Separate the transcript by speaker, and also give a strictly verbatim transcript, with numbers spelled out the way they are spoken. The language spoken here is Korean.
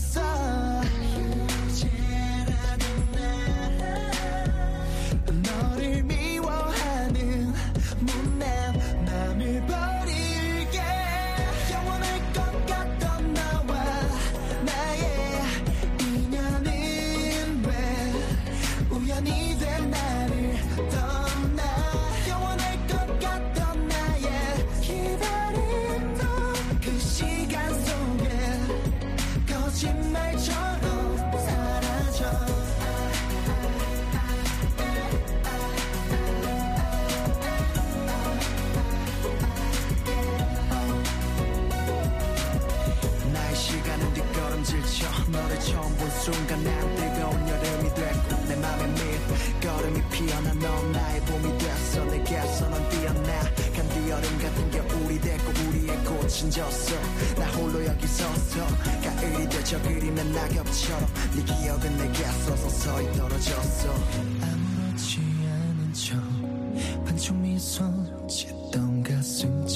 Speaker 1: 있었어. 너를 미워하는 못난 맘을 버릴게. 영원할 것 같던 너와 나의 인연은 왜 우연이 된 나를 떠나. 영원할 것 같던 나의 기다림도 그 시간 속에 거짓말처럼 사라져. 나의 시간은 뒷걸음질 쳐. 너를 처음 본 순간 난 뜨거운 여름이 됐고 내 맘에 밀걸음이 피어나. 넌 나의 봄이 됐어. 내게서 넌 뛰어나. 간두 여름 같은 겨울이 됐고 우리의 꽃은 졌어. 나 홀로 여기 서서 가을이 되죠. 그리는 낙엽처럼 네 기억은 내게서 서서히 떨어졌어. 아무렇지 않은 척 반쪽 미소 짓던 가슴